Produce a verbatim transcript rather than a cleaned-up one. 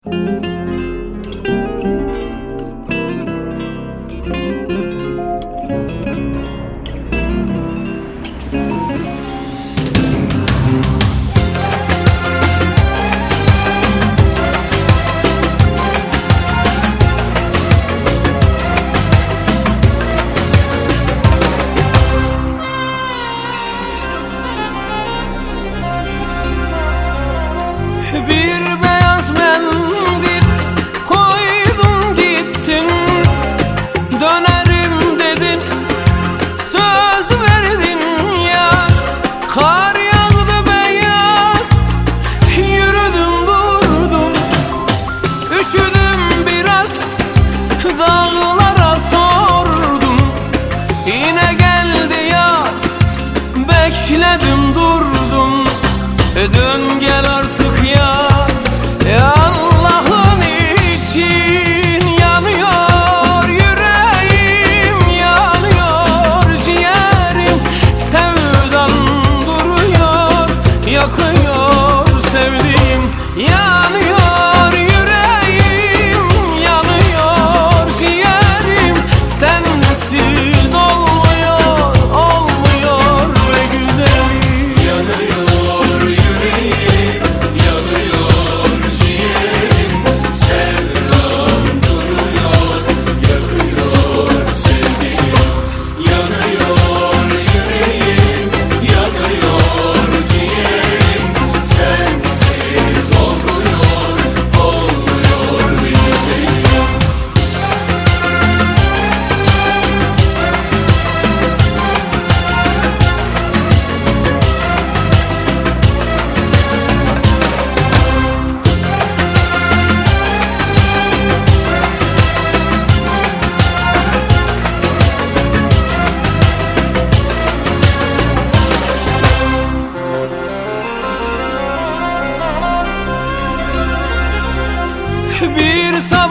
Bir beyaz mendil koydun gittin, dönerim dedin, söz verdin ya. Kar yağdı beyaz, yürüdüm durdum, üşüdüm biraz, dağlara sordum. Yine geldi yaz, bekledim durdum, dön gel artık ya. Ya Allah'ın için yanıyor yüreğim, yanıyor ciğerim, sevdan duruyor, yakıyor sevdiğim. Yanıyor yüreğim, yanıyor ciğerim, sensiz olmuyor, olmuyor be güzelim. Yanıyor yüreğim, yanıyor ciğerim, sevdam duruyor, yakıyor sevdiğim. Yanıyor yüreğim, yanıyor ciğerim, sensiz olmuyor, olmuyor be güzelim. Bir